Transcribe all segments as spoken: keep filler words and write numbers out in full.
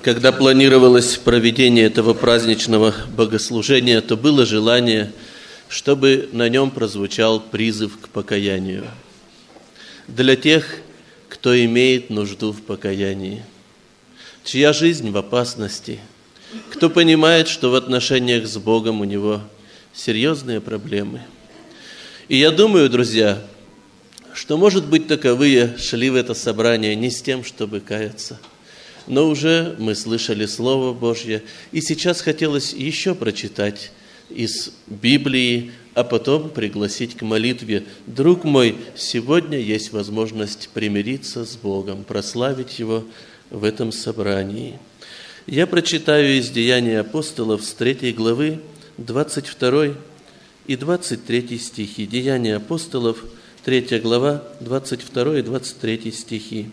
Когда планировалось проведение этого праздничного богослужения, то было желание, чтобы на нем прозвучал призыв к покаянию. Для тех, кто имеет нужду в покаянии, чья жизнь в опасности, кто понимает, что в отношениях с Богом у него серьезные проблемы. И я думаю, друзья, что, может быть, таковые шли в это собрание не с тем, чтобы каяться, но уже мы слышали Слово Божье, и сейчас хотелось еще прочитать из Библии, а потом пригласить к молитве. Друг мой, сегодня есть возможность примириться с Богом, прославить Его в этом собрании. Я прочитаю из Деяний апостолов с третьей главы, двадцать второй и двадцать третий стихи. Деяния апостолов, третья глава, двадцать второй и двадцать третий стихи.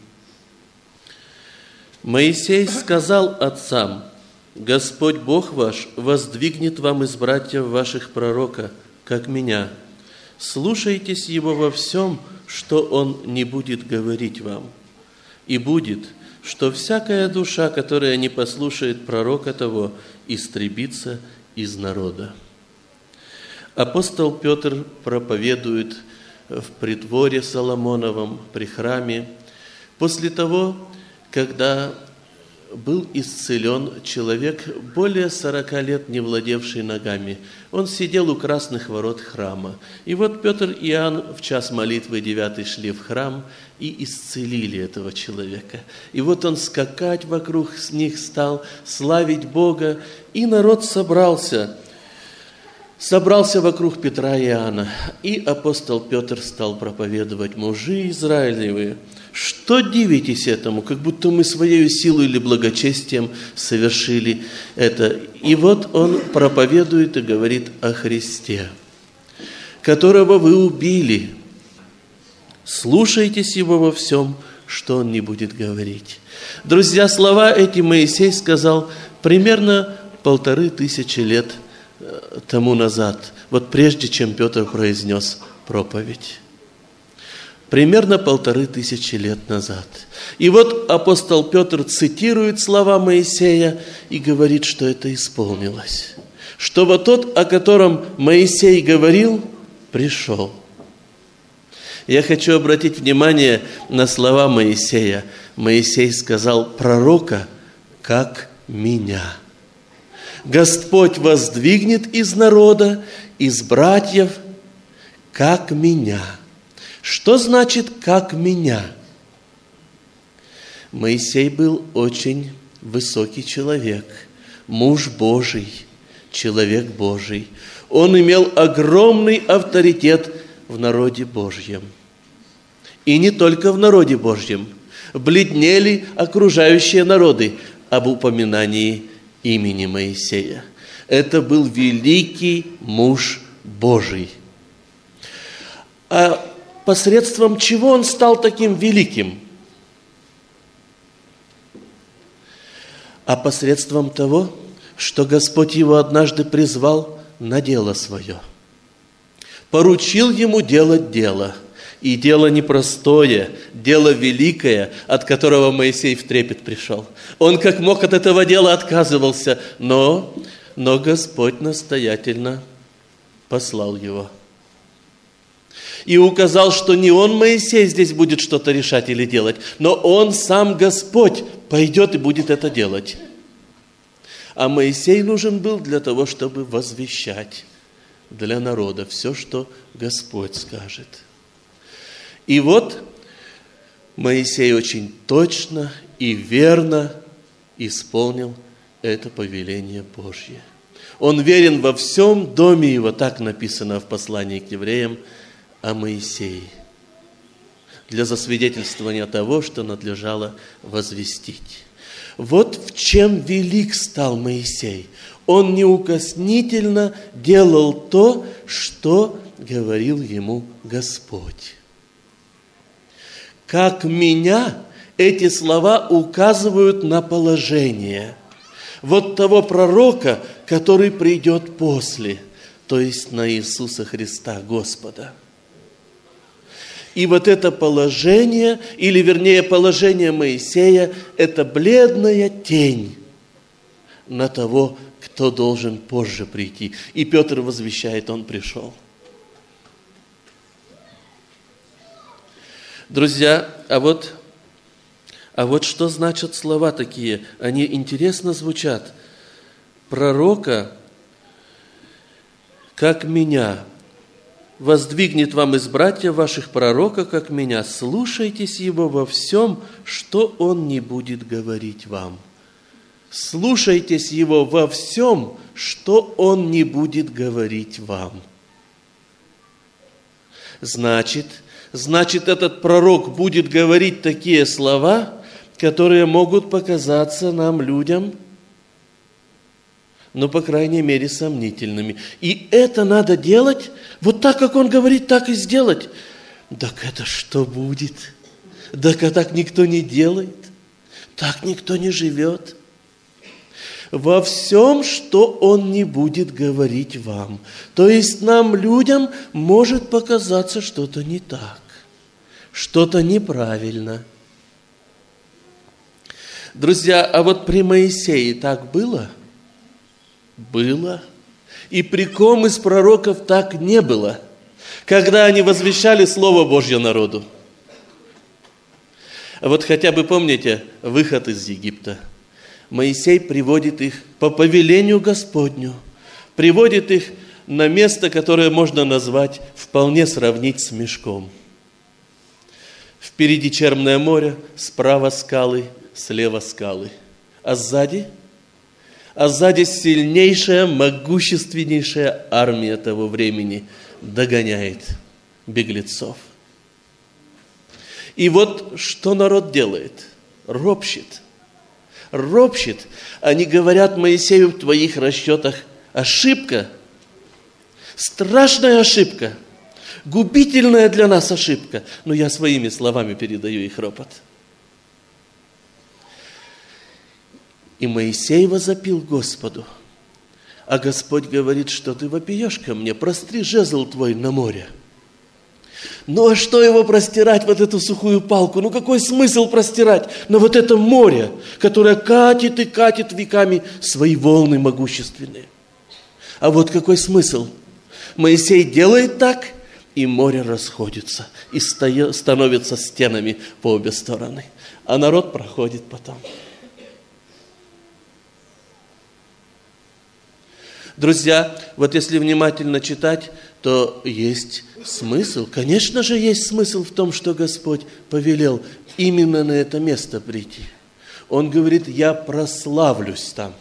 Моисей сказал отцам: Господь Бог ваш воздвигнет вам из братьев ваших пророка, как меня. Слушайтесь его во всем, что он не будет говорить вам. И будет, что всякая душа, которая не послушает пророка того, истребится из народа. Апостол Петр проповедует в придворе Соломоновом при храме после того, когда был исцелен человек, более сорока лет не владевший ногами. Он сидел у красных ворот храма. И вот Петр и Иоанн в час молитвы девятый шли в храм и исцелили этого человека. И вот он скакать вокруг них стал, славить Бога, и народ собрался. Собрался вокруг Петра и Иоанна, и апостол Петр стал проповедовать: мужи Израилевы, что дивитесь этому, как будто мы своей силой или благочестием совершили это. И вот он проповедует и говорит о Христе, которого вы убили. Слушайтесь его во всем, что он не будет говорить. Друзья, слова эти Моисей сказал примерно полторы тысячи лет тому назад, вот прежде чем Петр произнес проповедь. Примерно полторы тысячи лет назад. И вот апостол Петр цитирует слова Моисея и говорит, что это исполнилось. Что вот тот, о котором Моисей говорил, пришел. Я хочу обратить внимание на слова Моисея. Моисей сказал: пророка, как меня. Господь воздвигнет из народа, из братьев, как меня. Что значит «как меня»? Моисей был очень высокий человек, муж Божий, человек Божий. Он имел огромный авторитет в народе Божьем. И не только в народе Божьем. Бледнели окружающие народы об упоминании имени Моисея. Это был великий муж Божий. А посредством чего он стал таким великим? А посредством того, что Господь его однажды призвал на дело свое. Поручил ему делать дело. И дело непростое, дело великое, от которого Моисей в трепет пришел. Он как мог от этого дела отказывался, но, но Господь настоятельно послал его. И указал, что не он, Моисей, здесь будет что-то решать или делать, но он сам, Господь, пойдет и будет это делать. А Моисей нужен был для того, чтобы возвещать для народа все, что Господь скажет. И вот Моисей очень точно и верно исполнил это повеление Божье. Он верен во всем доме его, так написано в послании к евреям о Моисее, для засвидетельствования того, что надлежало возвестить. Вот в чем велик стал Моисей. Он неукоснительно делал то, что говорил ему Господь. Как меня, эти слова указывают на положение вот того пророка, который придет после, то есть на Иисуса Христа, Господа. И вот это положение, или вернее положение Моисея, это бледная тень на того, кто должен позже прийти. И Петр возвещает, он пришел. Друзья, а вот, а вот что значат слова такие? Они интересно звучат. Пророка, как меня, воздвигнет вам из братьев ваших пророка, как меня. Слушайтесь его во всем, что он не будет говорить вам. Слушайтесь его во всем, что он не будет говорить вам. Значит, значит, этот пророк будет говорить такие слова, которые могут показаться нам, людям, ну, по крайней мере, сомнительными. И это надо делать, вот так, как он говорит, так и сделать. Так это что будет? Так а так никто не делает, так никто не живет. Во всем, что он не будет говорить вам. То есть нам, людям, может показаться что-то не так, что-то неправильно. Друзья, а вот при Моисее так было? Было. И при ком из пророков так не было, когда они возвещали Слово Божье народу? А вот хотя бы помните выход из Египта. Моисей приводит их по повелению Господню, приводит их на место, которое можно назвать, вполне сравнить с мешком. Впереди Черное море, справа скалы, слева скалы. А сзади? А сзади сильнейшая, могущественнейшая армия того времени догоняет беглецов. И вот что народ делает? Ропщет. Ропщет. Они говорят Моисею: в твоих расчетах ошибка, страшная ошибка, губительная для нас ошибка. Но я своими словами передаю их ропот. И Моисей возопил Господу, а Господь говорит: что ты вопиешь ко мне, простри жезл твой на море. Ну а что его простирать, вот эту сухую палку? Ну какой смысл простирать на вот это море, которое катит и катит веками свои волны могущественные? А вот какой смысл? Моисей делает так, и море расходится, и становится стенами по обе стороны. А народ проходит потом. Друзья, вот если внимательно читать, то есть смысл, конечно же, есть смысл в том, что Господь повелел именно на это место прийти. Он говорит: я прославлюсь там.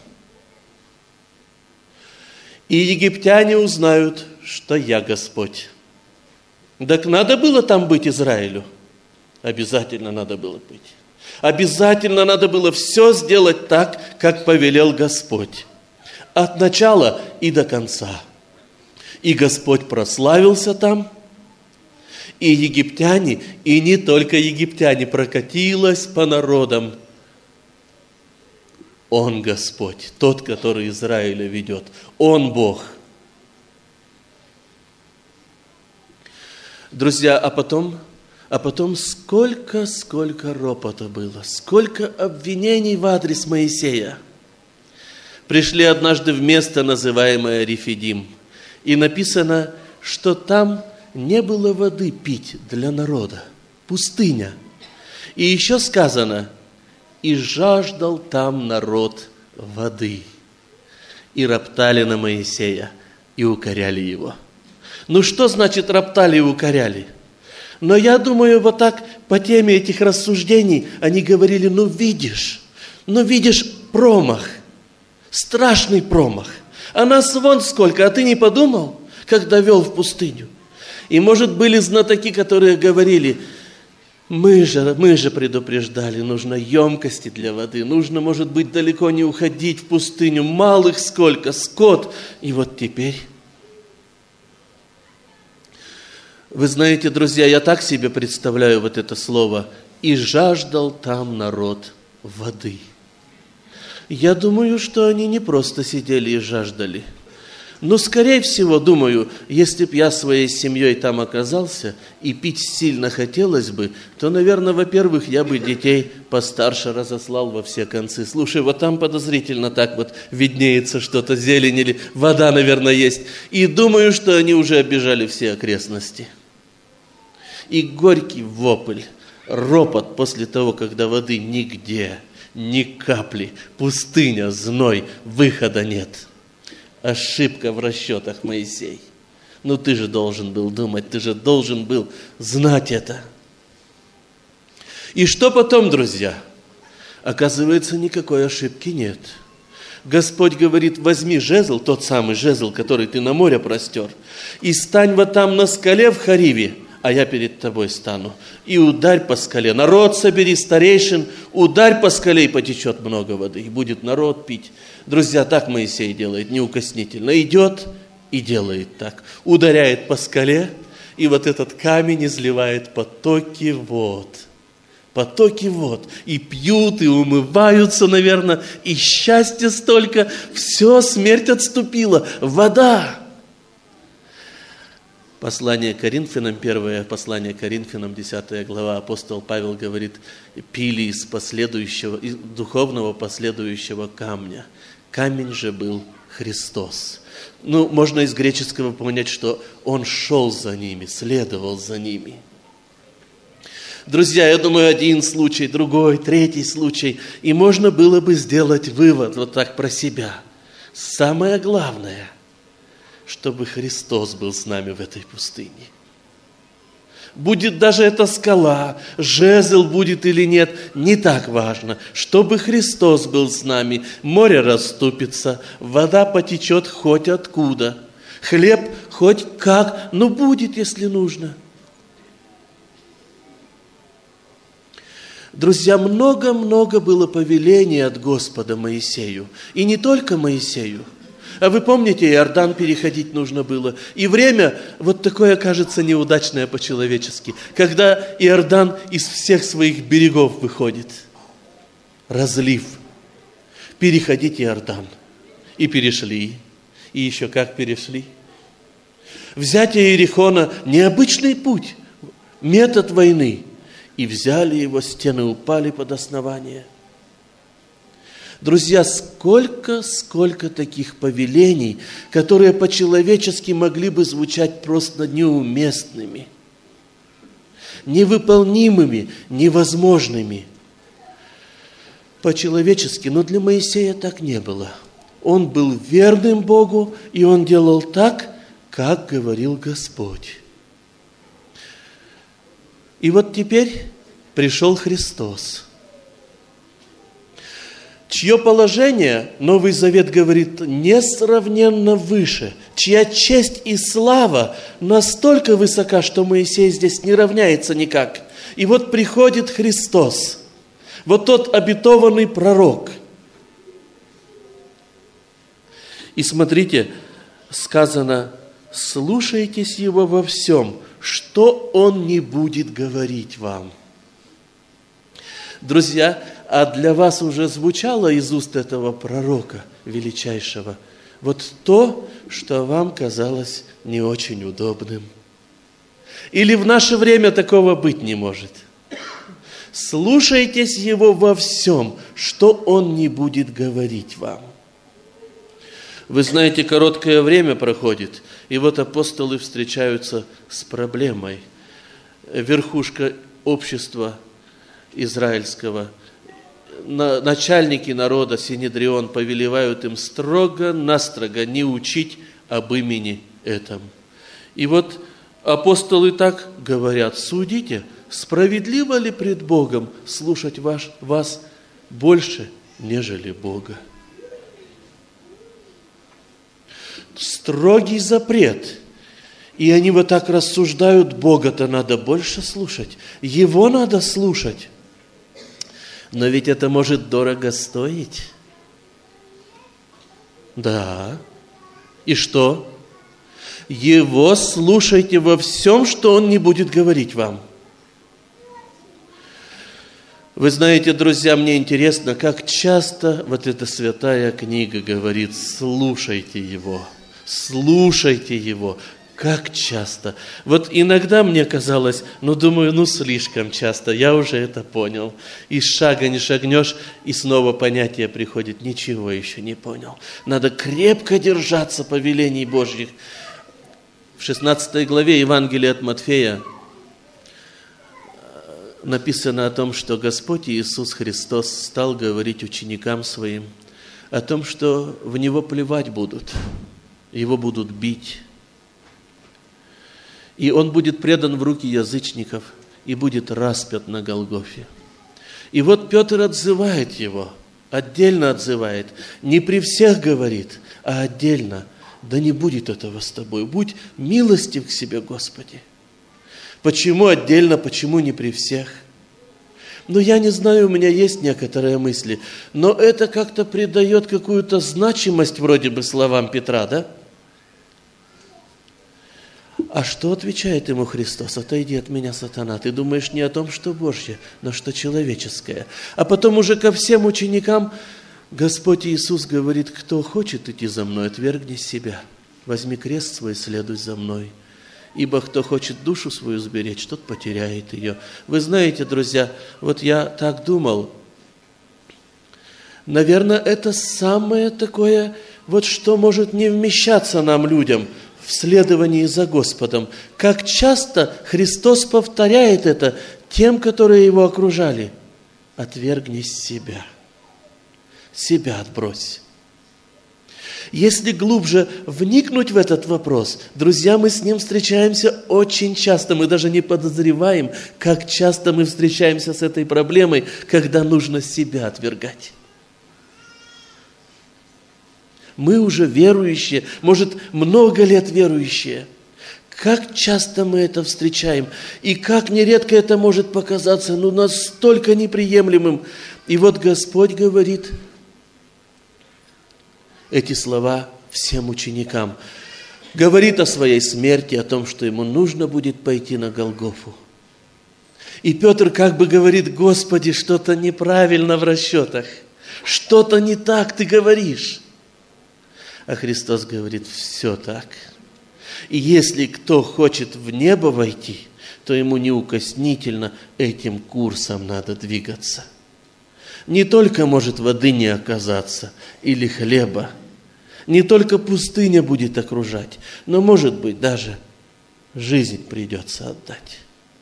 И египтяне узнают, что я Господь. Так надо было там быть Израилю? Обязательно надо было быть. Обязательно надо было все сделать так, как повелел Господь. От начала и до конца. И Господь прославился там, и египтяне, и не только египтяне, прокатилось по народам. Он Господь, тот, который Израиля ведет. Он Бог. Друзья, а потом, а потом сколько, сколько ропота было, сколько обвинений в адрес Моисея. Пришли однажды в место, называемое Рефидим, и написано, что там не было воды пить для народа, пустыня. И еще сказано: и жаждал там народ воды. И роптали на Моисея, и укоряли его. Ну что значит роптали и укоряли? Но я думаю, вот так по теме этих рассуждений они говорили: ну видишь, ну видишь промах, страшный промах. А нас вон сколько, а ты не подумал, когда вел в пустыню? И, может, были знатоки, которые говорили: мы же, мы же предупреждали, нужно емкости для воды, нужно, может быть, далеко не уходить в пустыню, малых сколько, скот. И вот теперь... Вы знаете, друзья, я так себе представляю вот это слово: «и жаждал там народ воды». Я думаю, что они не просто сидели и жаждали. Но, скорее всего, думаю, если б я своей семьей там оказался, и пить сильно хотелось бы, то, наверное, во-первых, я бы детей постарше разослал во все концы. Слушай, вот там подозрительно так вот виднеется что-то, зелень или вода, наверное, есть. И думаю, что они уже оббежали все окрестности. И горький вопль, ропот после того, когда воды нигде, ни капли, пустыня, зной, выхода нет. Ошибка в расчетах, Моисей. Ну ты же должен был думать, ты же должен был знать это. И что потом, друзья? Оказывается, никакой ошибки нет. Господь говорит: возьми жезл, тот самый жезл, который ты на море простер, и стань вот там на скале в Хариве, а я перед тобой стану. И ударь по скале. Народ собери, старейшин, ударь по скале, и потечет много воды, и будет народ пить. Друзья, так Моисей делает, неукоснительно. Идет и делает так. Ударяет по скале, и вот этот камень изливает потоки вод. Потоки вод. И пьют, и умываются, наверное, и счастья столько. Все, смерть отступила. Вода. Послание Коринфянам, первое послание Коринфянам, десятая глава, апостол Павел говорит: пили из последующего, из духовного последующего камня. Камень же был Христос. Ну, можно из греческого понять, что Он шел за ними, следовал за ними. Друзья, я думаю, один случай, другой, третий случай, и можно было бы сделать вывод вот так про себя. Самое главное, чтобы Христос был с нами в этой пустыне. Будет даже эта скала, жезл будет или нет, не так важно. Чтобы Христос был с нами, море расступится, вода потечет хоть откуда, хлеб хоть как, но будет, если нужно. Друзья, много-много было повелений от Господа Моисею. И не только Моисею. А вы помните, Иордан переходить нужно было. И время вот такое, кажется, неудачное по-человечески, когда Иордан из всех своих берегов выходит. Разлив. Переходить Иордан. И перешли. И еще как перешли. Взятие Иерихона – необычный путь, метод войны. И взяли его, стены упали под основание. Друзья, сколько, сколько таких повелений, которые по-человечески могли бы звучать просто неуместными, невыполнимыми, невозможными. По-человечески, но для Моисея так не было. Он был верным Богу, и он делал так, как говорил Господь. И вот теперь пришел Христос, чье положение, Новый Завет говорит, несравненно выше, чья честь и слава настолько высока, что Моисей здесь не равняется никак. И вот приходит Христос, вот тот обетованный пророк. И смотрите, сказано: слушайтесь его во всем, что он не будет говорить вам. Друзья, а для вас уже звучало из уст этого пророка величайшего вот то, что вам казалось не очень удобным? Или в наше время такого быть не может? Слушайтесь его во всем, что он не будет говорить вам. Вы знаете, короткое время проходит, и вот апостолы встречаются с проблемой. Верхушка общества израильского, начальники народа, Синедрион, повелевают им строго-настрого не учить об имени этом. И вот апостолы так говорят: судите, справедливо ли пред Богом слушать ваш, вас больше, нежели Бога? Строгий запрет. И они вот так рассуждают: Бога-то надо больше слушать, Его надо слушать. Но ведь это может дорого стоить. Да. И что? Его слушайте во всем, что Он не будет говорить вам. Вы знаете, друзья, мне интересно, как часто вот эта святая книга говорит: слушайте Его. слушайте Его. Как часто? Вот иногда мне казалось, ну, думаю, ну, слишком часто, я уже это понял. И с шага не шагнешь, и снова понятие приходит, ничего еще не понял. Надо крепко держаться повелений Божьих. В шестнадцатой главе Евангелия от Матфея написано о том, что Господь Иисус Христос стал говорить ученикам Своим о том, что в Него плевать будут, Его будут бить. И Он будет предан в руки язычников и будет распят на Голгофе. И вот Петр отзывает Его, отдельно отзывает, не при всех говорит, а отдельно. Да не будет этого с тобой, будь милостив к себе, Господи. Почему отдельно, почему не при всех? Ну, я не знаю, у меня есть некоторые мысли, но это как-то придает какую-то значимость вроде бы словам Петра, да? А что отвечает ему Христос? Отойди от меня, сатана. Ты думаешь не о том, что Божье, но что человеческое. А потом уже ко всем ученикам Господь Иисус говорит, кто хочет идти за мной, отвергни себя. Возьми крест свой, следуй за мной. Ибо кто хочет душу свою сберечь, тот потеряет ее. Вы знаете, друзья, вот я так думал, наверное, это самое такое, вот что может не вмещаться нам, людям, в следовании за Господом. Как часто Христос повторяет это тем, которые Его окружали. Отвергни себя. Себя отбрось. Если глубже вникнуть в этот вопрос, друзья, мы с ним встречаемся очень часто. Мы даже не подозреваем, как часто мы встречаемся с этой проблемой, когда нужно себя отвергать. Мы уже верующие, может, много лет верующие. Как часто мы это встречаем, и как нередко это может показаться, ну, настолько неприемлемым. И вот Господь говорит эти слова всем ученикам. Говорит о своей смерти, о том, что ему нужно будет пойти на Голгофу. И Петр как бы говорит, Господи, что-то неправильно в расчетах, что-то не так ты говоришь. А Христос говорит, все так. И если кто хочет в небо войти, то ему неукоснительно этим курсом надо двигаться. Не только может воды не оказаться или хлеба, не только пустыня будет окружать, но, может быть, даже жизнь придется отдать.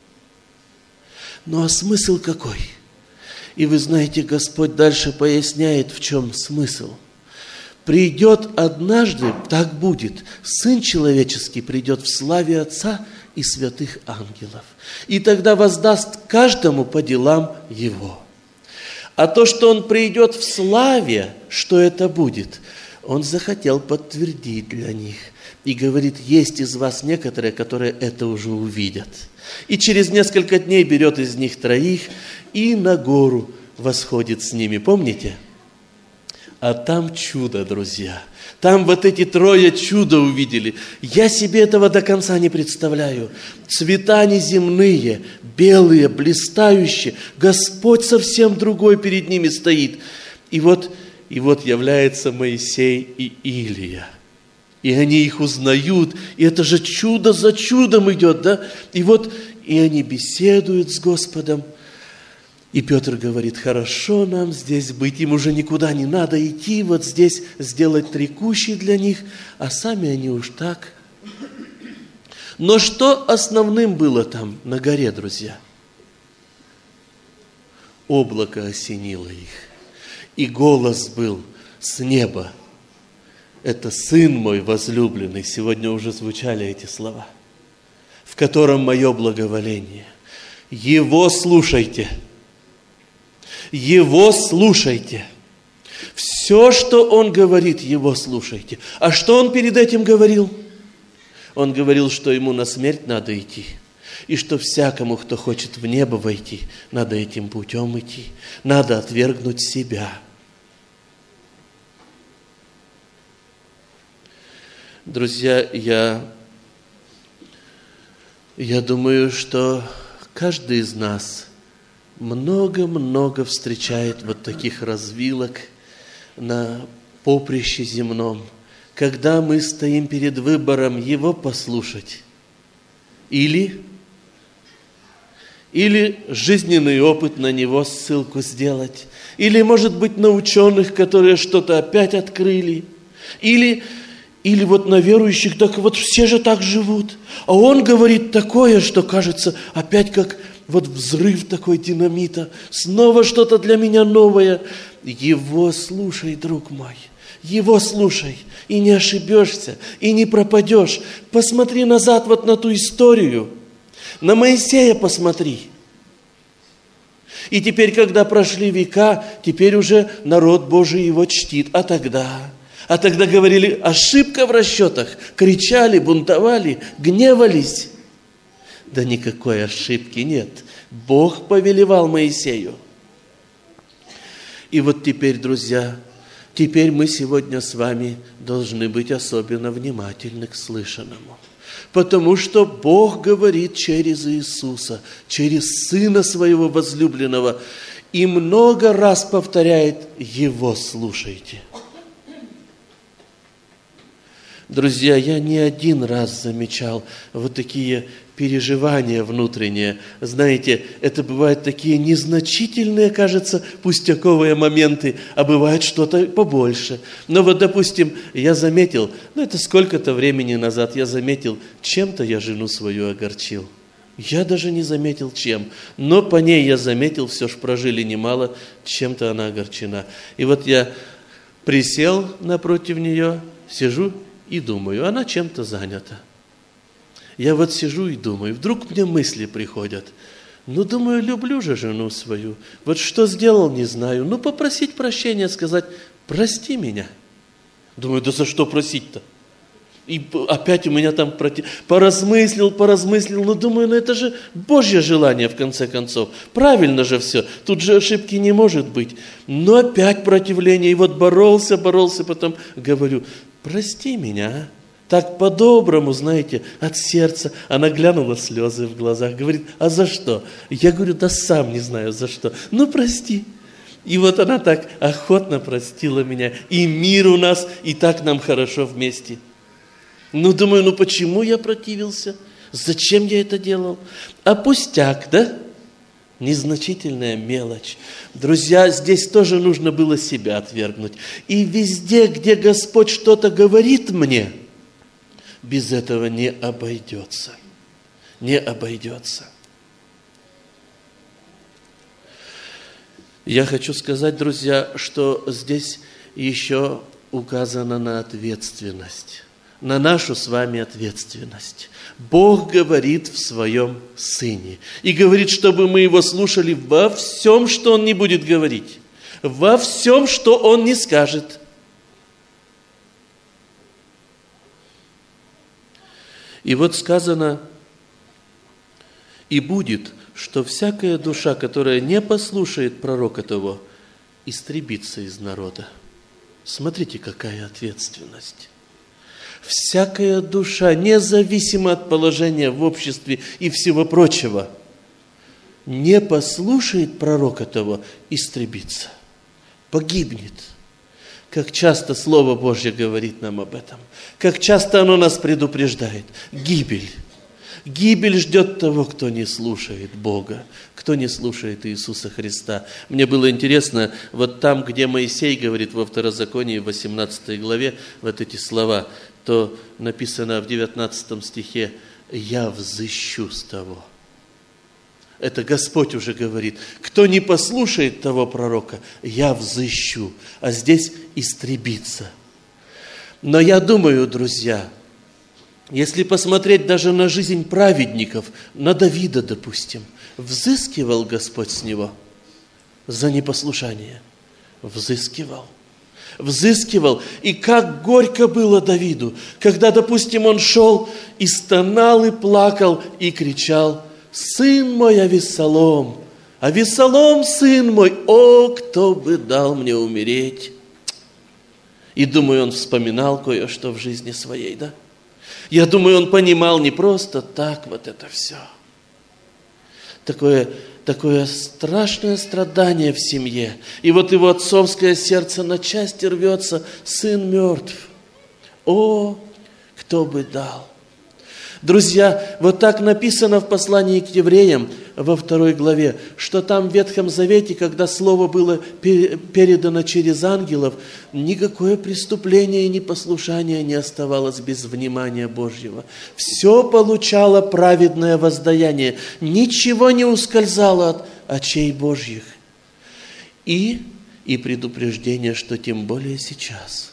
Ну а смысл какой? И вы знаете, Господь дальше поясняет, в чем смысл. Придет однажды, так будет, Сын Человеческий придет в славе Отца и святых ангелов. И тогда воздаст каждому по делам Его. А то, что Он придет в славе, что это будет, Он захотел подтвердить для них. И говорит, есть из вас некоторые, которые это уже увидят. И через несколько дней берет из них троих и на гору восходит с ними. Помните? А там чудо, друзья. Там вот эти трое чудо увидели. Я себе этого до конца не представляю. Цвета неземные, белые, блистающие. Господь совсем другой перед ними стоит. И вот, и вот является Моисей и Илия. И они их узнают. И это же чудо за чудом идет, да? И вот, и они беседуют с Господом. И Петр говорит, хорошо нам здесь быть, им уже никуда не надо идти, вот здесь сделать три кущи для них, а сами они уж так. Но что основным было там на горе, друзья? Облако осенило их, и голос был с неба. Это Сын мой возлюбленный, сегодня уже звучали эти слова, в котором мое благоволение. Его слушайте. Его слушайте. Все, что Он говорит, Его слушайте. А что Он перед этим говорил? Он говорил, что Ему на смерть надо идти. И что всякому, кто хочет в небо войти, надо этим путем идти. Надо отвергнуть себя. Друзья, я, я думаю, что каждый из нас много-много встречает вот таких развилок на поприще земном, когда мы стоим перед выбором Его послушать или, или жизненный опыт на Него ссылку сделать, или, может быть, на ученых, которые что-то опять открыли, или, или вот на верующих, так вот все же так живут, а он говорит такое, что кажется опять как вот взрыв такой динамита, снова что-то для меня новое. Его слушай, друг мой, Его слушай, и не ошибешься, и не пропадешь. Посмотри назад вот на ту историю, на Моисея посмотри. И теперь, когда прошли века, теперь уже народ Божий его чтит. А тогда? А тогда говорили, ошибка в расчетах, кричали, бунтовали, гневались. Да никакой ошибки нет. Бог повелевал Моисею. И вот теперь, друзья, теперь мы сегодня с вами должны быть особенно внимательны к слышанному. Потому что Бог говорит через Иисуса, через Сына Своего возлюбленного, и много раз повторяет: Его слушайте. Друзья, я не один раз замечал вот такие переживания внутренние. Знаете, это бывают такие незначительные, кажется, пустяковые моменты, а бывает что-то побольше. Но вот, допустим, я заметил, ну это сколько-то времени назад, я заметил, чем-то я жену свою огорчил. Я даже не заметил, чем. Но по ней я заметил, все ж прожили немало, чем-то она огорчена. И вот я присел напротив нее, сижу и думаю, она чем-то занята. Я вот сижу и думаю, вдруг мне мысли приходят. Ну, думаю, люблю же жену свою. Вот что сделал, не знаю. Ну, попросить прощения, сказать, прости меня. Думаю, да за что просить-то? И опять у меня там проти... поразмыслил, поразмыслил. Ну, думаю, ну это же Божье желание, в конце концов. Правильно же все. Тут же ошибки не может быть. Но опять противление. И вот боролся, боролся, потом говорю, прости меня, а? Так по-доброму, знаете, от сердца. Она глянула, слезы в глазах, говорит, а за что? Я говорю, да сам не знаю за что. Ну, прости. И вот она так охотно простила меня. И мир у нас, и так нам хорошо вместе. Ну, думаю, ну почему я противился? Зачем я это делал? А пустяк, да? Незначительная мелочь. Друзья, здесь тоже нужно было себя отвергнуть. И везде, где Господь что-то говорит мне, без этого не обойдется. Не обойдется. Я хочу сказать, друзья, что здесь еще указано на ответственность. На нашу с вами ответственность. Бог говорит в Своем Сыне. И говорит, чтобы мы Его слушали во всем, что Он не будет говорить. Во всем, что Он не скажет. И вот сказано, и будет, что всякая душа, которая не послушает пророка того, истребится из народа. Смотрите, какая ответственность. Всякая душа, независимо от положения в обществе и всего прочего, не послушает пророка того, истребится, погибнет. Как часто Слово Божье говорит нам об этом. Как часто оно нас предупреждает. Гибель. Гибель ждет того, кто не слушает Бога, кто не слушает Иисуса Христа. Мне было интересно, вот там, где Моисей говорит во Второзаконии, в восемнадцатой главе, вот эти слова, то написано в девятнадцатом стихе, «Я взыщу с того». Это Господь уже говорит, кто не послушает того пророка, я взыщу, а здесь истребится. Но я думаю, друзья, если посмотреть даже на жизнь праведников, на Давида, допустим, взыскивал Господь с него за непослушание. Взыскивал. Взыскивал. И как горько было Давиду, когда, допустим, он шел и стонал, и плакал, и кричал, «Сын мой Авессалом, Авессалом, сын мой, о, кто бы дал мне умереть!» И думаю, он вспоминал кое-что в жизни своей, да? Я думаю, он понимал не просто так вот это все. Такое, такое страшное страдание в семье. И вот его отцовское сердце на части рвется, сын мертв. О, кто бы дал! Друзья, вот так написано в послании к евреям во второй главе, что там в Ветхом Завете, когда Слово было передано через ангелов, никакое преступление и непослушание не оставалось без внимания Божьего. Все получало праведное воздаяние, ничего не ускользало от очей Божьих. И, и предупреждение, что тем более сейчас.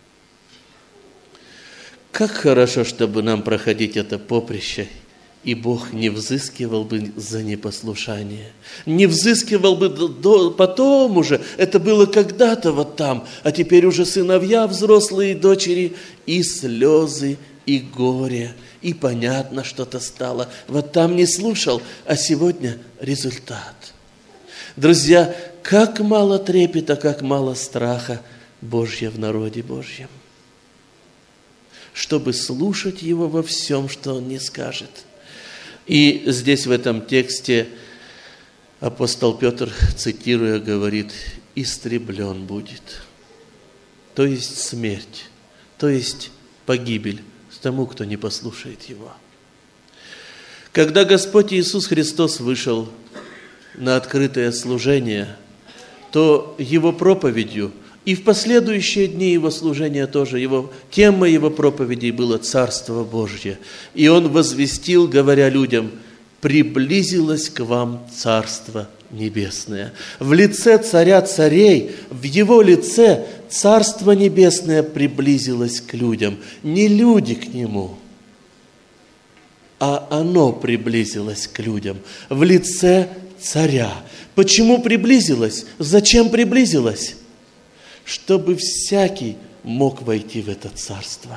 Как хорошо, чтобы нам проходить это поприще, и Бог не взыскивал бы за непослушание, не взыскивал бы до, потом уже, это было когда-то вот там, а теперь уже сыновья, взрослые дочери, и слезы, и горе, и понятно что-то стало. Вот там не слушал, а сегодня результат. Друзья, как мало трепета, как мало страха Божьего в народе Божьем, чтобы слушать Его во всем, что Он не скажет. И здесь в этом тексте апостол Петр, цитируя, говорит: «Истреблен будет», то есть смерть, то есть погибель тому, кто не послушает Его. Когда Господь Иисус Христос вышел на открытое служение, то Его проповедью, и в последующие дни Его служения тоже, его, тема Его проповедей было Царство Божье. И Он возвестил, говоря людям: «Приблизилось к вам Царство Небесное». В лице Царя Царей, в Его лице Царство Небесное приблизилось к людям. Не люди к Нему, а оно приблизилось к людям в лице Царя. Почему приблизилось? Зачем приблизилось? Чтобы всякий мог войти в это царство.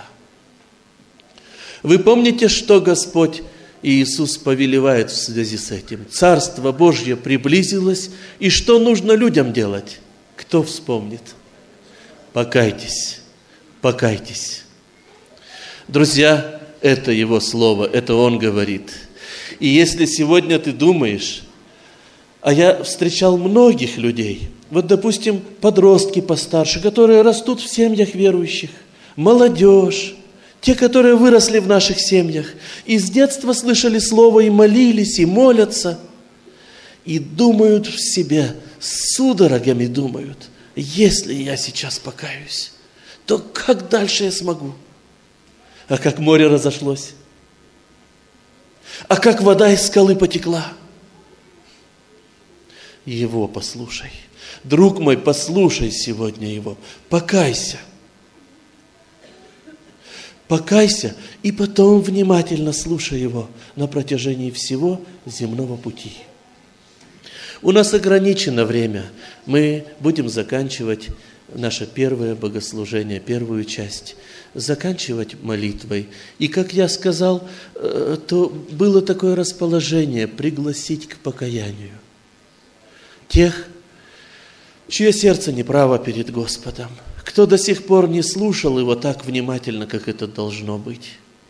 Вы помните, что Господь Иисус повелевает в связи с этим? Царство Божье приблизилось, и что нужно людям делать? Кто вспомнит? Покайтесь, покайтесь. Друзья, это Его Слово, это Он говорит. И если сегодня ты думаешь, а я встречал многих людей, вот, допустим, подростки постарше, которые растут в семьях верующих, молодежь, те, которые выросли в наших семьях, и с детства слышали Слово, и молились, и молятся, и думают в себе, судорогами думают: если я сейчас покаюсь, то как дальше я смогу? А как море разошлось? А как вода из скалы потекла? Его послушай. Друг мой, послушай сегодня Его. Покайся. Покайся, и потом внимательно слушай Его на протяжении всего земного пути. У нас ограничено время. Мы будем заканчивать наше первое богослужение, первую часть, заканчивать молитвой. И, как я сказал, то было такое расположение пригласить к покаянию тех, чье сердце неправо перед Господом, кто до сих пор не слушал Его так внимательно, как это должно быть.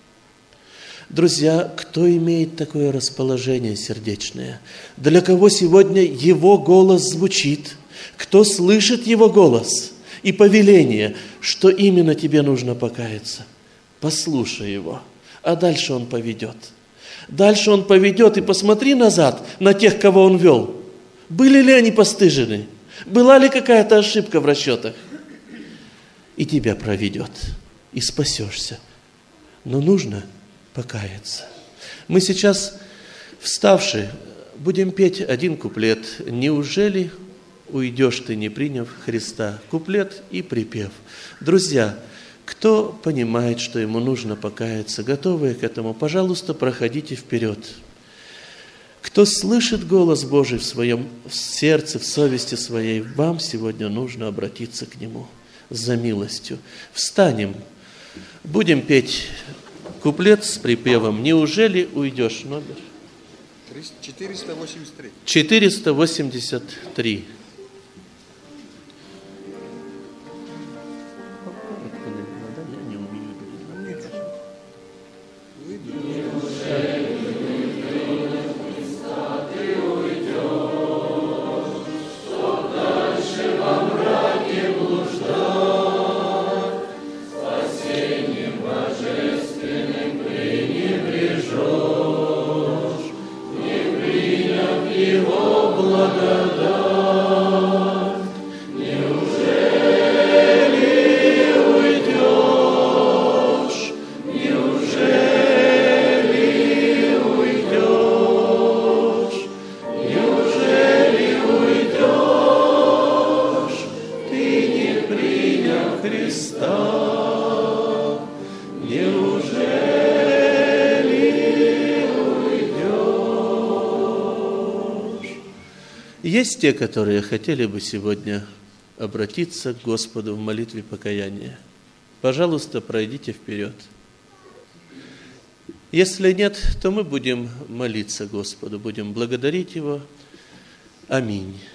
Друзья, кто имеет такое расположение сердечное? Для кого сегодня Его голос звучит? Кто слышит Его голос и повеление, что именно тебе нужно покаяться? Послушай Его, а дальше Он поведет. Дальше Он поведет, и посмотри назад на тех, кого Он вел. Были ли они постыжены? Была ли какая-то ошибка в расчетах? И тебя проведет, и спасешься. Но нужно покаяться. Мы сейчас, вставши, будем петь один куплет. «Неужели уйдешь ты, не приняв Христа?» Куплет и припев. Друзья, кто понимает, что ему нужно покаяться, готовые к этому, пожалуйста, проходите вперед. Кто слышит голос Божий в своем в сердце, в совести своей, вам сегодня нужно обратиться к Нему за милостью. Встанем, будем петь куплет с припевом «Неужели уйдешь?» Номер четыреста восемьдесят три. четыреста восемьдесят три. Спасение. Есть те, которые хотели бы сегодня обратиться к Господу в молитве покаяния? Пожалуйста, пройдите вперед. Если нет, то мы будем молиться Господу, будем благодарить Его. Аминь.